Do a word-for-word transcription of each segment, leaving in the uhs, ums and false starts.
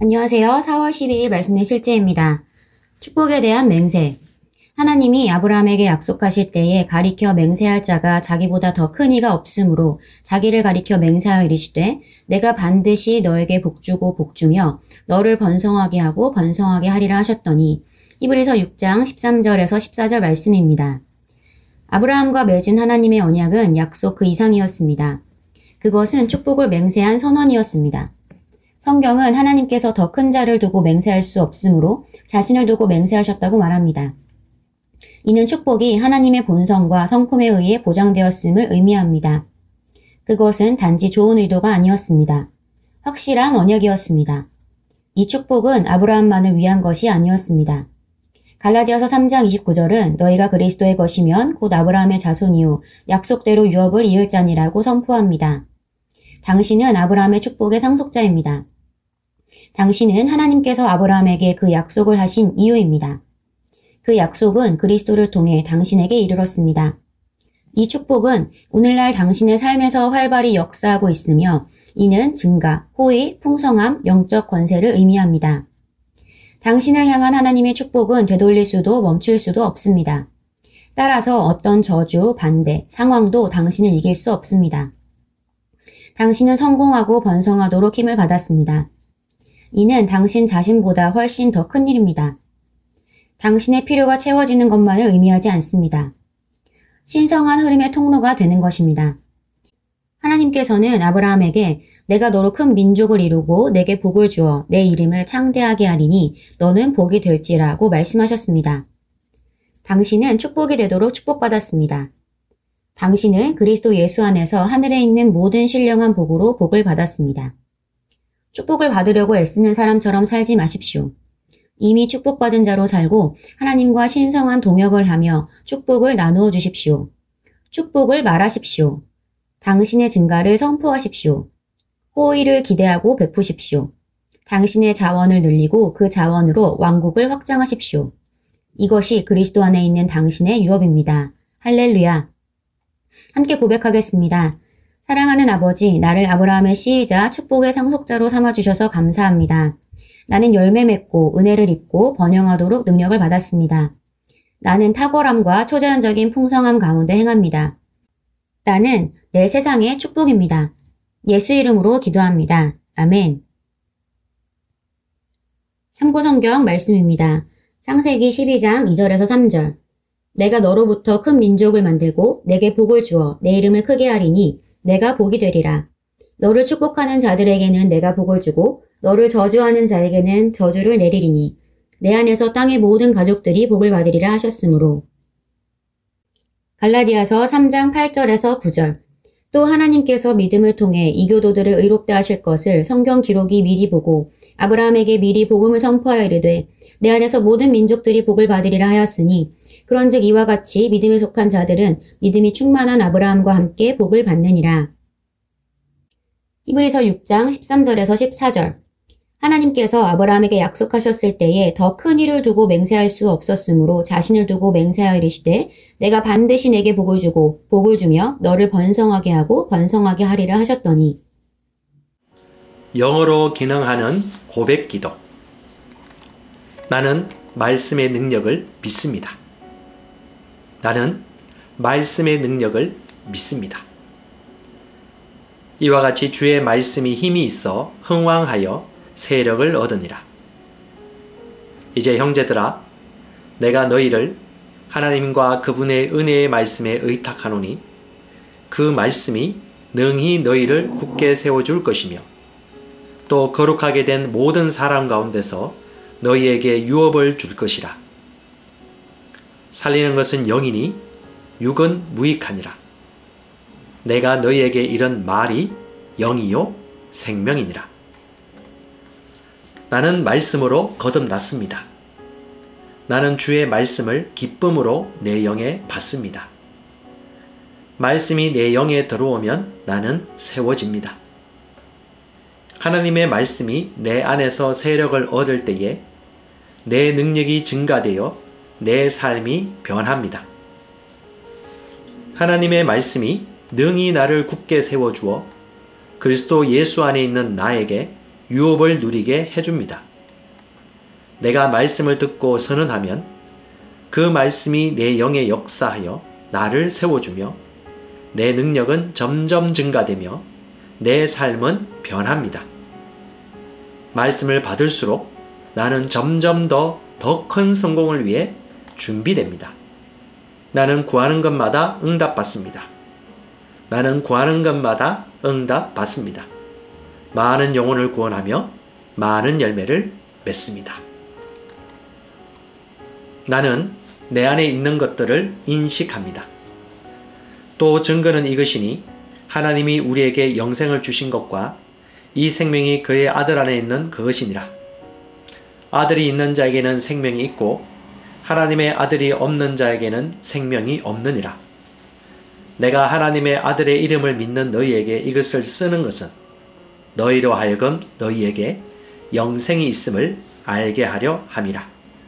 안녕하세요. 사월 십이일 말씀의 실제입니다. 축복에 대한 맹세. 하나님이 아브라함에게 약속하실 때에 가리켜 맹세할 자가 자기보다 더 큰 이가 없으므로 자기를 가리켜 맹세하여 이르시되 내가 반드시 너에게 복주고 복주며 너를 번성하게 하고 번성하게 하리라 하셨더니 히브리서 육 장 십삼 절에서 십사 절 말씀입니다. 아브라함과 맺은 하나님의 언약은 약속 그 이상이었습니다. 그것은 축복을 맹세한 선언이었습니다. 성경은 하나님께서 더 큰 자를 두고 맹세할 수 없으므로 자신을 두고 맹세하셨다고 말합니다. 이는 축복이 하나님의 본성과 성품에 의해 보장되었음을 의미합니다. 그것은 단지 좋은 의도가 아니었습니다. 확실한 언약이었습니다. 이 축복은 아브라함만을 위한 것이 아니었습니다. 갈라디아서 삼 장 이십구 절은 너희가 그리스도의 것이면 곧 아브라함의 자손이요 약속대로 유업을 이을 자니라고 선포합니다. 당신은 아브라함의 축복의 상속자입니다. 당신은 하나님께서 아브라함에게 그 약속을 하신 이유입니다. 그 약속은 그리스도를 통해 당신에게 이르렀습니다. 이 축복은 오늘날 당신의 삶에서 활발히 역사하고 있으며 이는 증가, 호의, 풍성함, 영적 권세를 의미합니다. 당신을 향한 하나님의 축복은 되돌릴 수도 멈출 수도 없습니다. 따라서 어떤 저주, 반대, 상황도 당신을 이길 수 없습니다. 당신은 성공하고 번성하도록 힘을 받았습니다. 이는 당신 자신보다 훨씬 더 큰 일입니다. 당신의 필요가 채워지는 것만을 의미하지 않습니다. 신성한 흐름의 통로가 되는 것입니다. 하나님께서는 아브라함에게 내가 너로 큰 민족을 이루고 내게 복을 주어 내 이름을 창대하게 하리니 너는 복이 될지라고 말씀하셨습니다. 당신은 축복이 되도록 축복받았습니다. 당신은 그리스도 예수 안에서 하늘에 있는 모든 신령한 복으로 복을 받았습니다. 축복을 받으려고 애쓰는 사람처럼 살지 마십시오. 이미 축복받은 자로 살고 하나님과 신성한 동역을 하며 축복을 나누어 주십시오. 축복을 말하십시오. 당신의 증가를 선포하십시오. 호의를 기대하고 베푸십시오. 당신의 자원을 늘리고 그 자원으로 왕국을 확장하십시오. 이것이 그리스도 안에 있는 당신의 유업입니다. 할렐루야. 함께 고백하겠습니다. 사랑하는 아버지, 나를 아브라함의 씨이자 축복의 상속자로 삼아주셔서 감사합니다. 나는 열매 맺고 은혜를 입고 번영하도록 능력을 받았습니다. 나는 탁월함과 초자연적인 풍성함 가운데 행합니다. 나는 내 세상의 축복입니다. 예수 이름으로 기도합니다. 아멘. 참고성경 말씀입니다. 창세기 십이 장 이 절에서 삼 절. 내가 너로부터 큰 민족을 만들고 내게 복을 주어 내 이름을 크게 하리니 내가 복이 되리라. 너를 축복하는 자들에게는 내가 복을 주고 너를 저주하는 자에게는 저주를 내리리니 내 안에서 땅의 모든 가족들이 복을 받으리라 하셨으므로. 갈라디아서 삼 장 팔 절에서 구 절. 또 하나님께서 믿음을 통해 이교도들을 의롭다 하실 것을 성경 기록이 미리 보고 아브라함에게 미리 복음을 선포하여 이르되 내 안에서 모든 민족들이 복을 받으리라 하였으니 그런즉 이와 같이 믿음에 속한 자들은 믿음이 충만한 아브라함과 함께 복을 받느니라. 히브리서 육 장 십삼 절에서 십사 절. 하나님께서 아브라함에게 약속하셨을 때에 더 큰 일을 두고 맹세할 수 없었으므로 자신을 두고 맹세하여 이르시되 내가 반드시 내게 복을 주고 복을 주며 너를 번성하게 하고 번성하게 하리라 하셨더니. 영어로 기능하는 고백 기도. 나는 말씀의 능력을 믿습니다. 나는 말씀의 능력을 믿습니다. 이와 같이 주의 말씀이 힘이 있어 흥왕하여 세력을 얻으니라. 이제 형제들아, 내가 너희를 하나님과 그분의 은혜의 말씀에 의탁하노니 그 말씀이 능히 너희를 굳게 세워줄 것이며 또 거룩하게 된 모든 사람 가운데서 너희에게 유업을 줄 것이라. 살리는 것은 영이니 육은 무익하니라. 내가 너희에게 이런 말이 영이요 생명이니라. 나는 말씀으로 거듭났습니다. 나는 주의 말씀을 기쁨으로 내 영에 받습니다. 말씀이 내 영에 들어오면 나는 세워집니다. 하나님의 말씀이 내 안에서 세력을 얻을 때에 내 능력이 증가되어 내 삶이 변합니다. 하나님의 말씀이 능히 나를 굳게 세워주어 그리스도 예수 안에 있는 나에게 유업을 누리게 해줍니다. 내가 말씀을 듣고 선언하면 그 말씀이 내 영에 역사하여 나를 세워주며 내 능력은 점점 증가되며 내 삶은 변합니다. 말씀을 받을수록 나는 점점 더 더 큰 성공을 위해 준비됩니다. 나는 구하는 것마다 응답받습니다. 나는 구하는 것마다 응답받습니다. 많은 영혼을 구원하며 많은 열매를 맺습니다. 나는 내 안에 있는 것들을 인식합니다. 또 증거는 이것이니 하나님이 우리에게 영생을 주신 것과 이 생명이 그의 아들 안에 있는 그것이니라. 아들이 있는 자에게는 생명이 있고 하나님의 아들이 없는 자에게는 생명이 없느니라. 내가 하나님의 아들의 이름을 믿는 너희에게 이것을 쓰는 것은 너희로 하여금 너희에게 영생이 있음을 알게 하려 함이라.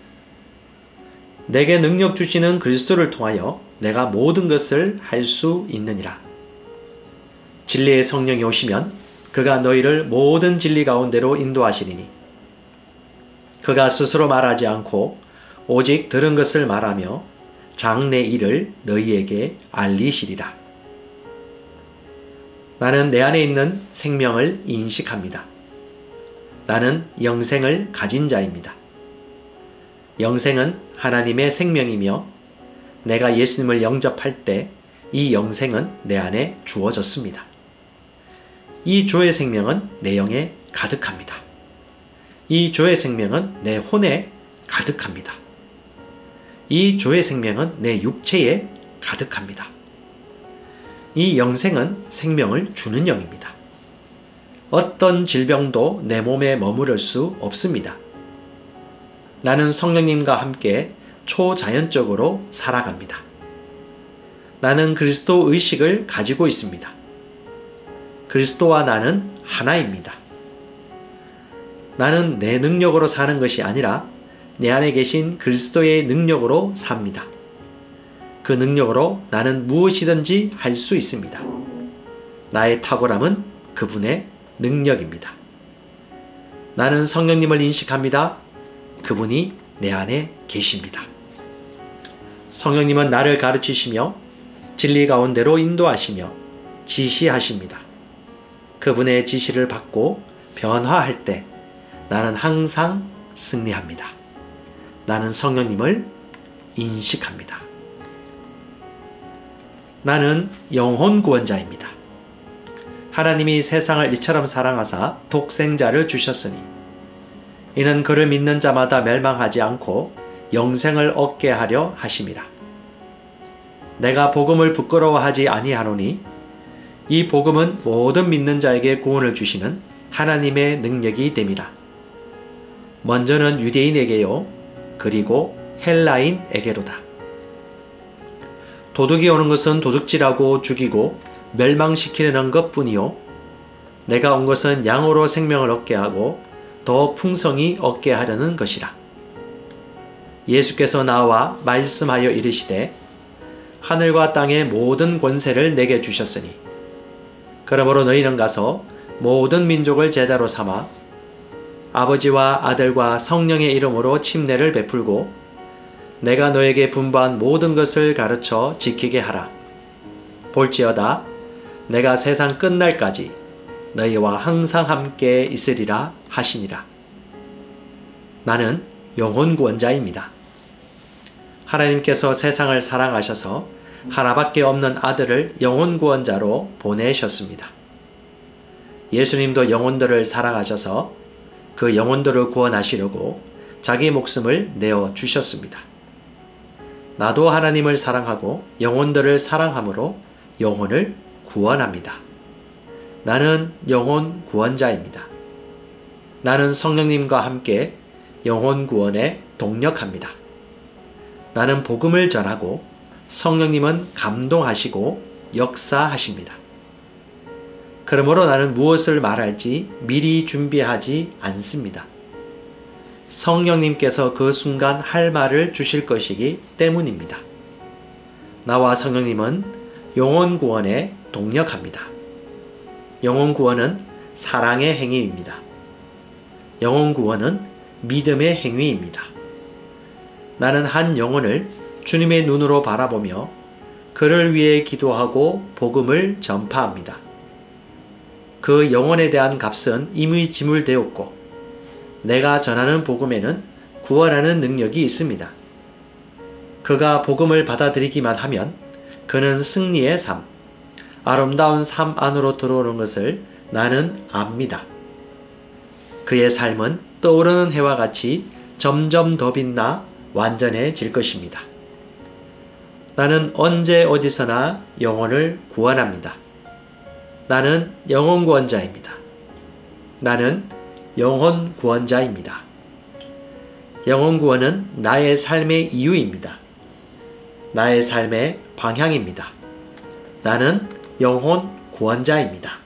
내게 능력 주시는 그리스도를 통하여 내가 모든 것을 할 수 있느니라. 진리의 성령이 오시면 그가 너희를 모든 진리 가운데로 인도하시리니 그가 스스로 말하지 않고 오직 들은 것을 말하며 장래 일을 너희에게 알리시리라. 나는 내 안에 있는 생명을 인식합니다. 나는 영생을 가진 자입니다. 영생은 하나님의 생명이며 내가 예수님을 영접할 때 이 영생은 내 안에 주어졌습니다. 이 주의 생명은 내 영에 가득합니다. 이 주의 생명은 내 혼에 가득합니다. 이 주의 생명은 내 육체에 가득합니다. 이 영생은 생명을 주는 영입니다. 어떤 질병도 내 몸에 머무를 수 없습니다. 나는 성령님과 함께 초자연적으로 살아갑니다. 나는 그리스도 의식을 가지고 있습니다. 그리스도와 나는 하나입니다. 나는 내 능력으로 사는 것이 아니라 내 안에 계신 그리스도의 능력으로 삽니다. 그 능력으로 나는 무엇이든지 할 수 있습니다. 나의 탁월함은 그분의 능력입니다. 나는 성령님을 인식합니다. 그분이 내 안에 계십니다. 성령님은 나를 가르치시며 진리 가운데로 인도하시며 지시하십니다. 그분의 지시를 받고 변화할 때 나는 항상 승리합니다. 나는 성령님을 인식합니다. 나는 영혼 구원자입니다. 하나님이 세상을 이처럼 사랑하사 독생자를 주셨으니 이는 그를 믿는 자마다 멸망하지 않고 영생을 얻게 하려 하심이라. 내가 복음을 부끄러워하지 아니하노니 이 복음은 모든 믿는 자에게 구원을 주시는 하나님의 능력이 됨이라. 먼저는 유대인에게요 그리고 헬라인에게로다. 도둑이 오는 것은 도둑질하고 죽이고 멸망시키려는 것뿐이요 내가 온 것은 양으로 생명을 얻게 하고 더 풍성히 얻게 하려는 것이라. 예수께서 나와 말씀하여 이르시되 하늘과 땅의 모든 권세를 내게 주셨으니 그러므로 너희는 가서 모든 민족을 제자로 삼아 아버지와 아들과 성령의 이름으로 침례를 베풀고 내가 너에게 분부한 모든 것을 가르쳐 지키게 하라. 볼지어다 내가 세상 끝날까지 너희와 항상 함께 있으리라 하시니라. 나는 영혼 구원자입니다. 하나님께서 세상을 사랑하셔서 하나밖에 없는 아들을 영혼 구원자로 보내셨습니다. 예수님도 영혼들을 사랑하셔서 그 영혼들을 구원하시려고 자기 목숨을 내어 주셨습니다. 나도 하나님을 사랑하고 영혼들을 사랑함으로 영혼을 구원합니다. 나는 영혼 구원자입니다. 나는 성령님과 함께 영혼 구원에 동력합니다. 나는 복음을 전하고 성령님은 감동하시고 역사하십니다. 그러므로 나는 무엇을 말할지 미리 준비하지 않습니다. 성령님께서 그 순간 할 말을 주실 것이기 때문입니다. 나와 성령님은 영혼 구원에 동력합니다. 영혼 구원은 사랑의 행위입니다. 영혼 구원은 믿음의 행위입니다. 나는 한 영혼을 주님의 눈으로 바라보며 그를 위해 기도하고 복음을 전파합니다. 그 영혼에 대한 값은 이미 지불되었고 내가 전하는 복음에는 구원하는 능력이 있습니다. 그가 복음을 받아들이기만 하면 그는 승리의 삶, 아름다운 삶 안으로 들어오는 것을 나는 압니다. 그의 삶은 떠오르는 해와 같이 점점 더 빛나 완전해질 것입니다. 나는 언제 어디서나 영혼을 구원합니다. 나는 영혼 구원자입니다. 나는 영혼 구원자입니다. 영혼 구원은 나의 삶의 이유입니다. 나의 삶의 방향입니다. 나는 영혼 구원자입니다.